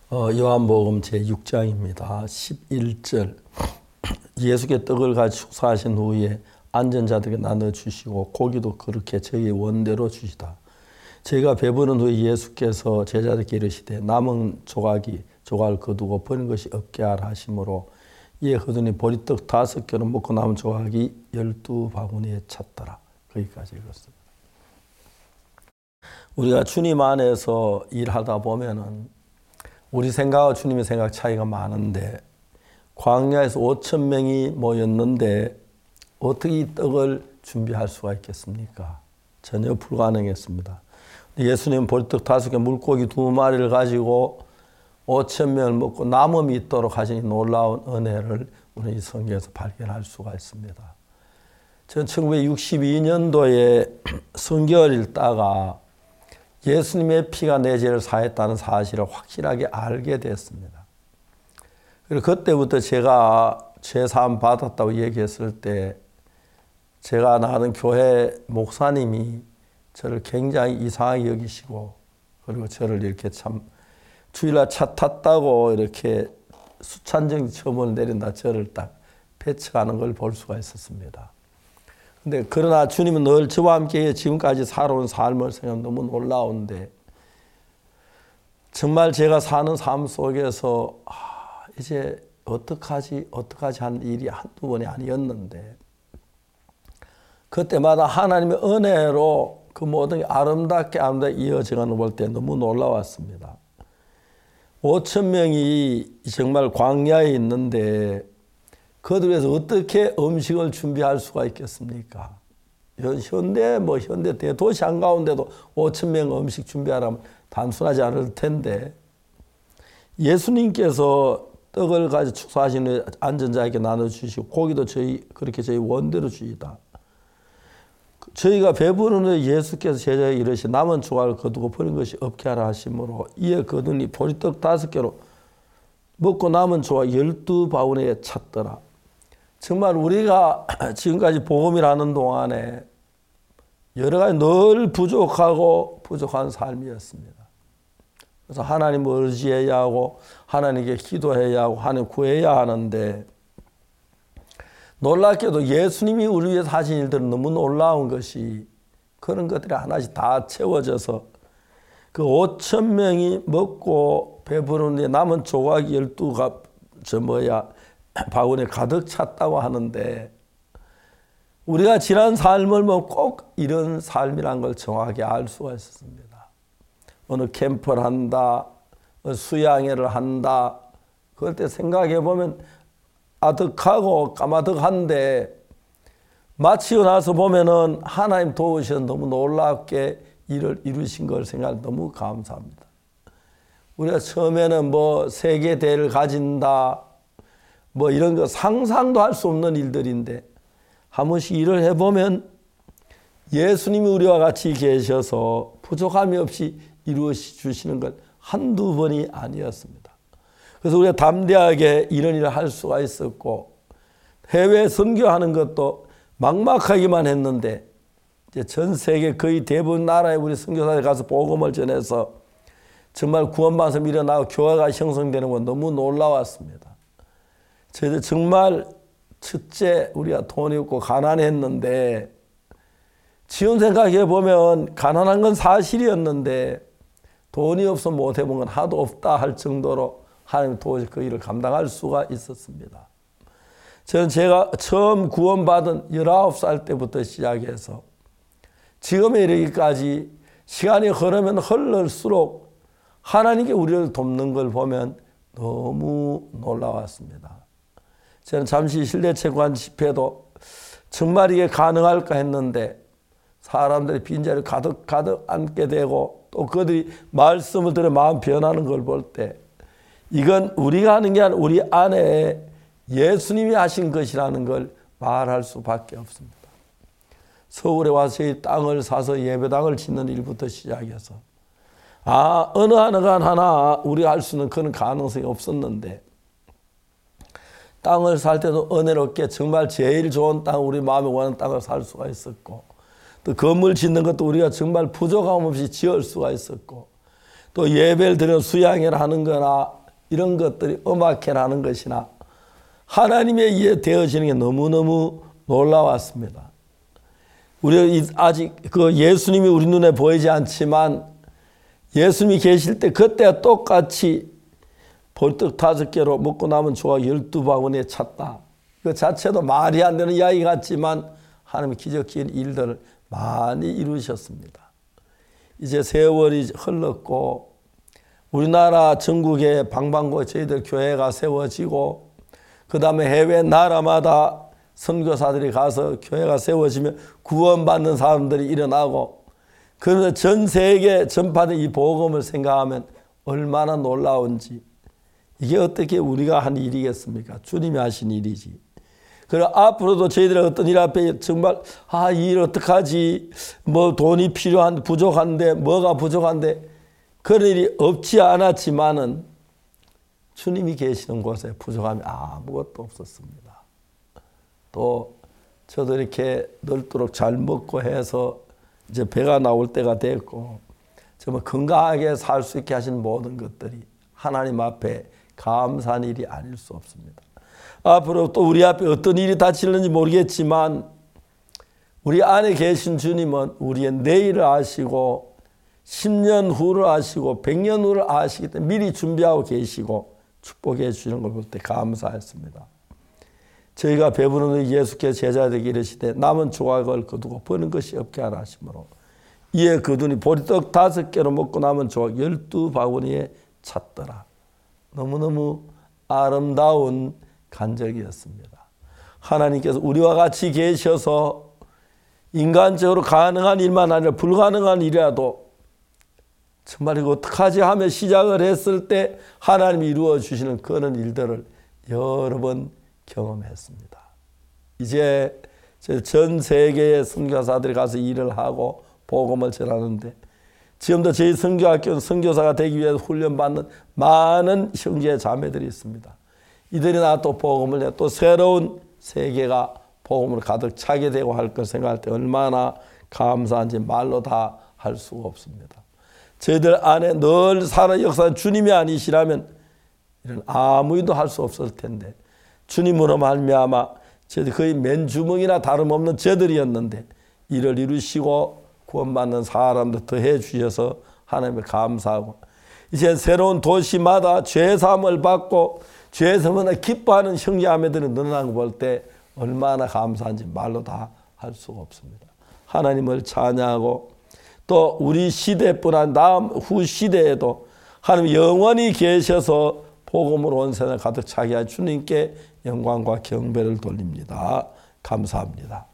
요한복음 제6장입니다. 11절 예수께 떡을 가지고 축사하신 후에 앉은 자들에게 나눠주시고 고기도 그렇게 저희의 원대로 주시다. 저희가 배부른 후에 예수께서 제자들에게 이르시되 남은 조각을 거두고 버린 것이 없게 하라 하심으로 이에 거두니 보리떡 5개로 먹고 남은 조각이 12바구니에 찼더라. 거기까지 읽었습니다. 우리가 주님 안에서 일하다 보면은 우리 생각과 주님의 생각 차이가 많은데 광야에서 5,000명이 모였는데 어떻게 이 떡을 준비할 수가 있겠습니까? 전혀 불가능했습니다. 예수님은 보리떡 5개, 물고기 2마리를 가지고 5,000명을 먹고 남음이 있도록 하시니 놀라운 은혜를 우리 이 성경에서 발견할 수가 있습니다. 저는 1962년도에 성경을 읽다가 예수님의 피가 내 죄를 사했다는 사실을 확실하게 알게 됐습니다. 그리고 그때부터 제가 죄사함 받았다고 얘기했을 때 제가 나가는 교회 목사님이 저를 굉장히 이상하게 여기시고 그리고 저를 이렇게 참 주일날 차 탔다고 이렇게 수찬정 처분을 내린다 저를 딱 배척하는 걸 볼 수가 있었습니다. 근데 그러나 주님은 늘 저와 함께 지금까지 살아온 삶을 생각하면 너무 놀라운데 정말 제가 사는 삶 속에서 이제 어떡하지 하는 일이 한두 번이 아니었는데 그때마다 하나님의 은혜로 그 모든 게 아름답게 이어져가는 걸 볼 때 너무 놀라웠습니다. 5,000명이 정말 광야에 있는데 그들 위해서 어떻게 음식을 준비할 수가 있겠습니까? 현대 대도시 한가운데도 5,000명 음식 준비하라면 단순하지 않을 텐데 예수님께서 떡을 가지고 축사하신 후에 앉은 자에게 나눠주시고 고기도 그렇게 저희 원대로 주시다. 저희가 배부른 후에 예수께서 제자에게 이르시 남은 조각을 거두고 버린 것이 없게 하라 하심으로 이에 거두니 보리떡 5개로 먹고 남은 조각 12바구니에 찼더라. 정말 우리가 지금까지 복음을 하는 동안에 여러 가지 늘 부족한 삶이었습니다. 그래서 하나님을 의지해야 하고 하나님께 기도해야 하고 하나님 구해야 하는데 놀랍게도 예수님이 우리 위해서 하신 일들은 너무 놀라운 것이 그런 것들이 하나씩 다 채워져서 그 5,000명이 먹고 배부른데 남은 조각이 12바구니에 가득 찼다고 하는데 우리가 지난 삶을 보면 꼭 이런 삶이란 걸 정확하게 알 수가 있었습니다. 어느 캠프를 한다, 수양회를 한다, 그럴 때 생각해 보면 아득하고 까마득한데 마치고 나서 보면은 하나님 도우셔서 너무 놀랍게 일을 이루신 걸 생각하면 너무 감사합니다. 우리가 처음에는 세계대회를 가진다, 이런 거 상상도 할 수 없는 일들인데 한 번씩 일을 해보면 예수님이 우리와 같이 계셔서 부족함이 없이 이루어 주시는 걸 한두 번이 아니었습니다. 그래서 우리가 담대하게 이런 일을 할 수가 있었고 해외 선교하는 것도 막막하기만 했는데 이제 전 세계 거의 대부분 나라에 우리 선교사들 가서 복음을 전해서 정말 구원받아서 일어나고 교회가 형성되는 건 너무 놀라웠습니다. 저희들 정말 첫째 우리가 돈이 없고 가난했는데 지금 생각해 보면 가난한 건 사실이었는데 돈이 없어 못 해본 건 하도 없다 할 정도로 하나님 도저히 그 일을 감당할 수가 있었습니다. 저는 제가 처음 구원받은 19살 때부터 시작해서 지금에 이르기까지 시간이 흐르면 흐를수록 하나님께 우리를 돕는 걸 보면 너무 놀라웠습니다. 저는 잠시 실내체육관 집회도 정말 이게 가능할까 했는데 사람들이 빈자리를 가득 앉게 되고 또 그들이 말씀을 들어 마음 변하는 걸 볼 때 이건 우리가 하는 게 아니라 우리 안에 예수님이 하신 것이라는 걸 말할 수밖에 없습니다. 서울에 와서 이 땅을 사서 예배당을 짓는 일부터 시작해서 어느 하나 우리가 할 수 있는 그런 가능성이 없었는데 땅을 살 때도 은혜롭게 정말 제일 좋은 땅, 우리 마음에 원하는 땅을 살 수가 있었고 또 건물 짓는 것도 우리가 정말 부족함 없이 지을 수가 있었고 또 예배를 드려 수양회를 하는 거나 이런 것들이 음악회를 하는 것이나 하나님에 의해 되어지는 게 너무너무 놀라웠습니다. 우리 아직 그 예수님이 우리 눈에 보이지 않지만 예수님이 계실 때 그때와 똑같이 보리떡 5개로 먹고 남은 조각 12바구니에 찼다. 그 자체도 말이 안 되는 이야기 같지만 하나님의 기적적인 일들을 많이 이루셨습니다. 이제 세월이 흘렀고 우리나라 전국에 방방곡곡 저희들 교회가 세워지고 그 다음에 해외 나라마다 선교사들이 가서 교회가 세워지며 구원받는 사람들이 일어나고 그러면서 전 세계 전파된 이 복음을 생각하면 얼마나 놀라운지 이게 어떻게 우리가 한 일이겠습니까? 주님이 하신 일이지. 그리고 앞으로도 저희들의 어떤 일 앞에 정말 이 일 어떡하지? 뭐 돈이 필요한데 부족한데 뭐가 부족한데 그런 일이 없지 않았지만은 주님이 계시는 곳에 부족함이 아무것도 없었습니다. 또 저도 이렇게 넓도록 잘 먹고 해서 이제 배가 나올 때가 됐고 정말 건강하게 살 수 있게 하신 모든 것들이 하나님 앞에 감사한 일이 아닐 수 없습니다. 앞으로 또 우리 앞에 어떤 일이 닥칠는지 모르겠지만 우리 안에 계신 주님은 우리의 내일을 아시고 10년 후를 아시고 100년 후를 아시기 때문에 미리 준비하고 계시고 축복해 주시는 걸 볼 때 감사했습니다. 저희가 배부른 예수께서 제자들에게 이르시되 남은 조각을 거두고 버는 것이 없게 하라 하시므로 이에 그들이 보리떡 5개로 먹고 남은 조각 12바구니에 찼더라. 너무너무 아름다운 간적이었습니다. 하나님께서 우리와 같이 계셔서 인간적으로 가능한 일만 아니라 불가능한 일이라도 정말 이거 어떡하지 하며 시작을 했을 때 하나님이 이루어 주시는 그런 일들을 여러 번 경험했습니다. 이제 전 세계의 선교사들이 가서 일을 하고 복음을 전하는데 지금도 저희 선교학교는 선교사가 되기 위해서 훈련받는 많은 형제 자매들이 있습니다. 이들이 나 또 복음을 내 또 새로운 세계가 복음으로 가득 차게 되고 할 걸 생각할 때 얼마나 감사한지 말로 다 할 수가 없습니다. 저희들 안에 늘 살아 역사한 주님이 아니시라면 이런 아무 일도 할 수 없을 텐데 주님으로 말미암아 저희들 거의 맨주먹이나 다름없는 저들이었는데 이를 이루시고 구원받는 사람들 더해 주셔서 하나님을 감사하고 이제 새로운 도시마다 죄사함을 받고 죄사함을 기뻐하는 형제자매들이 늘어나는 거 볼 때 얼마나 감사한지 말로 다 할 수가 없습니다. 하나님을 찬양하고 또 우리 시대뿐 아니라 다음 후 시대에도 하나님 영원히 계셔서 복음으로 온 세상을 가득 차게 할 주님께 영광과 경배를 돌립니다. 감사합니다.